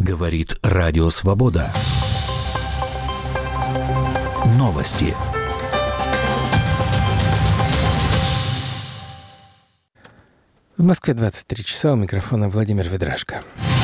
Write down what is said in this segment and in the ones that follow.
Говорит Радио Свобода. Новости. В Москве 23 часа, у микрофона Владимир Ведрашко.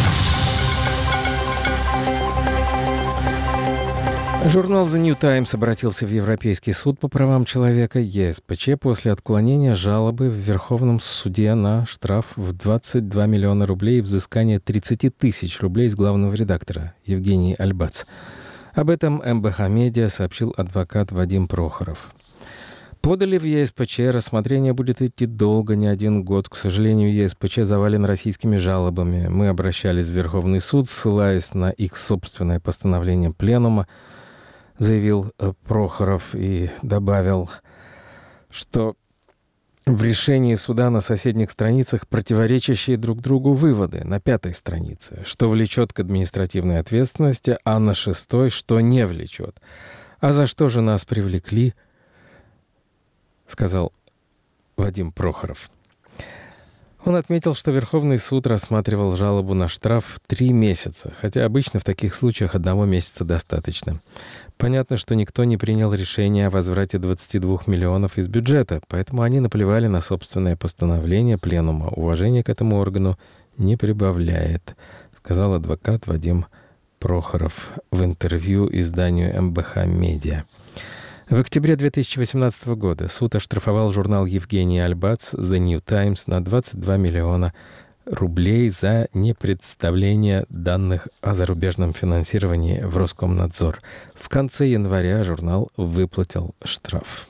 Журнал The New Times обратился в Европейский суд по правам человека ЕСПЧ после отклонения жалобы в Верховном суде на штраф в 22 миллиона рублей и взыскание 30 тысяч рублей с главного редактора Евгении Альбац. Об этом МБХ Медиа сообщил адвокат Вадим Прохоров. Подали в ЕСПЧ, рассмотрение будет идти долго, не один год. К сожалению, ЕСПЧ завален российскими жалобами. Мы обращались в Верховный суд, ссылаясь на их собственное постановление Пленума, заявил Прохоров и добавил, что в решении суда на соседних страницах противоречащие друг другу выводы на 5-й странице, что влечет к административной ответственности, а на 6-й, что не влечет. А за что же нас привлекли, сказал Вадим Прохоров. Он отметил, что Верховный суд рассматривал жалобу на штраф 3 месяца, хотя обычно в таких случаях 1 месяца достаточно. Понятно, что никто не принял решение о возврате 22 миллионов из бюджета, поэтому они наплевали на собственное постановление Пленума. Уважение к этому органу не прибавляет, сказал адвокат Вадим Прохоров в интервью изданию МБХ Медиа. В октябре 2018 года суд оштрафовал журнал Евгении Альбац The New Times на 22 миллиона рублей за непредставление данных о зарубежном финансировании в Роскомнадзор. В конце января журнал выплатил штраф.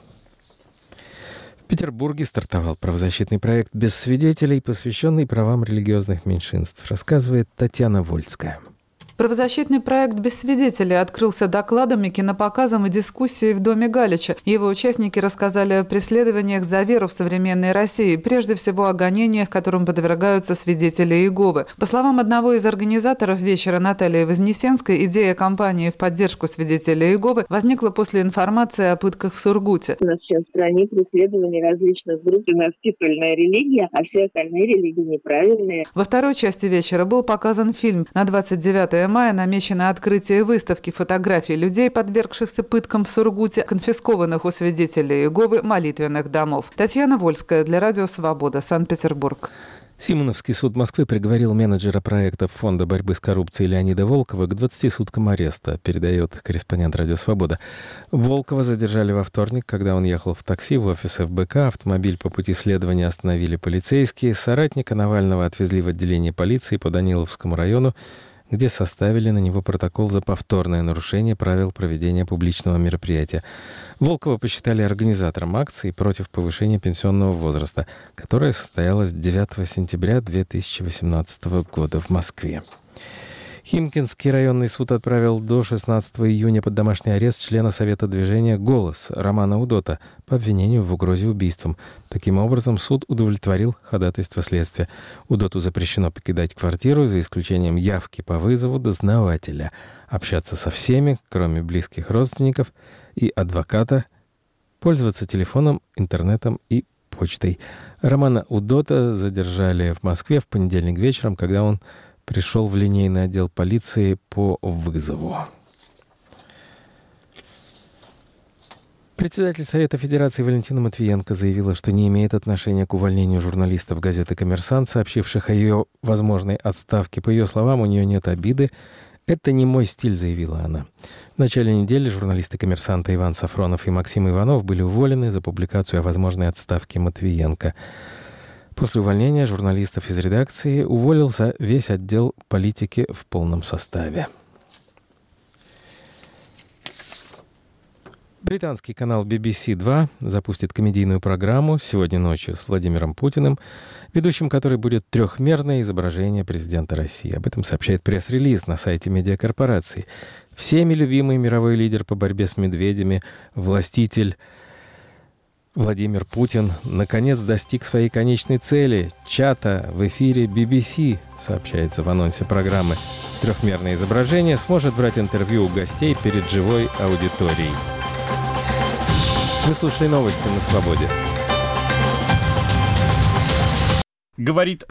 В Петербурге стартовал правозащитный проект «Без свидетелей», посвященный правам религиозных меньшинств, рассказывает Татьяна Вольская. Правозащитный проект «Без свидетелей» открылся докладами, кинопоказом и дискуссией в Доме Галича. Его участники рассказали о преследованиях за веру в современной России, прежде всего о гонениях, которым подвергаются свидетели Иеговы. По словам одного из организаторов вечера Натальи Вознесенской, идея кампании в поддержку свидетелей Иеговы возникла после информации о пытках в Сургуте. У нас сейчас в стране преследования различных групп. У нас титульная религия, а все остальные религии неправильные. Во второй части вечера был показан фильм. На 29 мая намечено открытие выставки фотографий людей, подвергшихся пыткам в Сургуте, конфискованных у свидетелей Иеговы молитвенных домов. Татьяна Вольская для Радио Свобода, Санкт-Петербург. Симоновский суд Москвы приговорил менеджера проектов Фонда борьбы с коррупцией Леонида Волкова к 20 суткам ареста, передает корреспондент Радио Свобода. Волкова задержали во вторник, когда он ехал в такси в офис ФБК. Автомобиль по пути следования остановили полицейские. Соратника Навального отвезли в отделение полиции по Даниловскому району, где составили на него протокол за повторное нарушение правил проведения публичного мероприятия. Волкова посчитали организатором акции против повышения пенсионного возраста, которая состоялась 9 сентября 2018 года в Москве. Химкинский районный суд отправил до 16 июня под домашний арест члена Совета движения «Голос» Романа Удота по обвинению в угрозе убийством. Таким образом, суд удовлетворил ходатайство следствия. Удоту запрещено покидать квартиру, за исключением явки по вызову дознавателя, общаться со всеми, кроме близких родственников и адвоката, пользоваться телефоном, интернетом и почтой. Романа Удота задержали в Москве в понедельник вечером, когда он пришел в линейный отдел полиции по вызову. Председатель Совета Федерации Валентина Матвиенко заявила, что не имеет отношения к увольнению журналистов газеты «Коммерсант», сообщивших о ее возможной отставке. По ее словам, у нее нет обиды. «Это не мой стиль», — заявила она. В начале недели журналисты «Коммерсанта» Иван Сафронов и Максим Иванов были уволены за публикацию о возможной отставке Матвиенко. После увольнения журналистов из редакции уволился весь отдел политики в полном составе. Британский канал BBC 2 запустит комедийную программу «Сегодня ночью» с Владимиром Путиным, ведущим которой будет трехмерное изображение президента России. Об этом сообщает пресс-релиз на сайте медиакорпорации. Всеми любимый мировой лидер по борьбе с медведями, властитель Владимир Путин наконец достиг своей конечной цели – чата в эфире BBC, сообщается в анонсе программы. Трехмерное изображение сможет брать интервью у гостей перед живой аудиторией. Вы слушали новости на Свободе. Говорит